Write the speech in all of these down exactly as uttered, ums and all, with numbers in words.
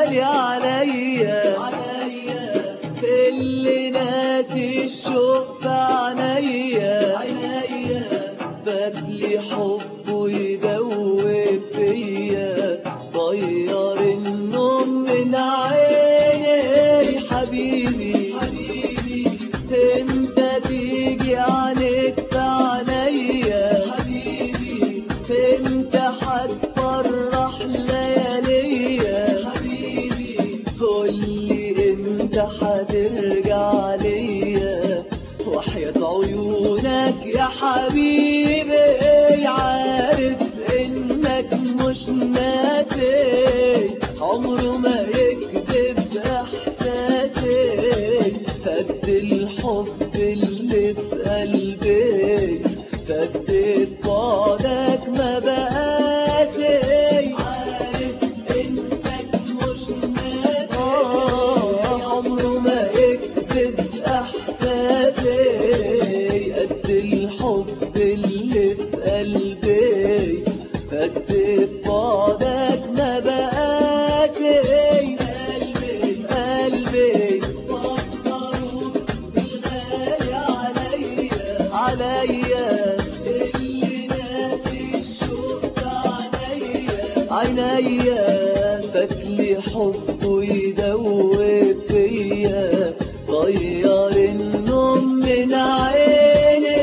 الغالي عليا، اللي ناسي الشوق في عينيا، فاتلي حبه يدوب فيا، طير النوم من عيني. حبيبي انت تيجي عليك في عينيا، انت هتفرح لياليا. قولي انت هترجع ليا، وحياة عيونك يا حبيبي عارف انك مش ناسي، عمره ما يكذب احساسي. قد الحب اللي في قلبي، قد بعدك ما بقاسي. عارف انك مش ناسي، عمره ما يكذب احساسي. قد الحب اللي في قلبي، قد بعدك ما بقاسي. قلبي قلبي فكروا بالغالي عليا، عليا اللي ناسي الشوق عينيا، عينيا فاتلي حبه يدوب فيا، طير النوم من عيني.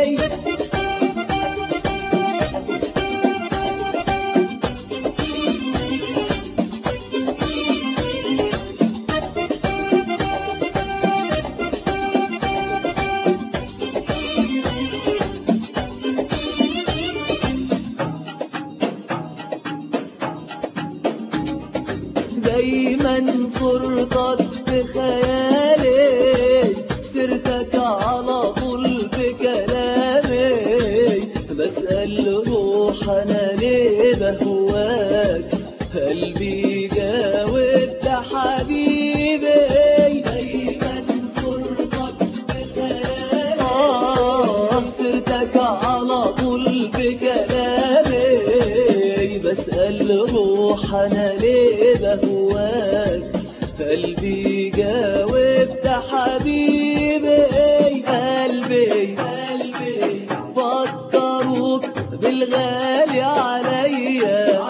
دايما صورتك في خيالي، سيرتك على طول في كلامي. بسأل روح انا ليه بهواك، قلبي جاوب ده حبيبي. دايما صورتك في خيالي، آه سيرتك على طول في كلامي. بسأل روح انا ليه بهواك، قلبي جاوب ده حبيبي. قلبي قلبي فكروك بالغالي عليا،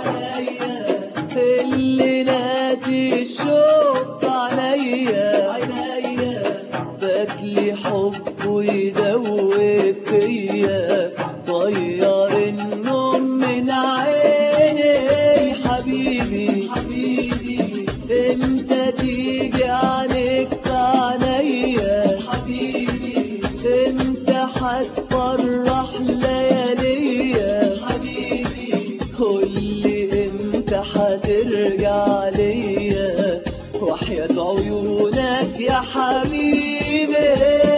اللي ناسي الشوق عينيا، فاتلي حبه يدوب فيا، طير النوم من عيني. حبيبي انت تيجي عليك في عينيا، انت هتفرح لياليا. قولي انت هترجع ليا، وحياة عيونك يا حبيبي.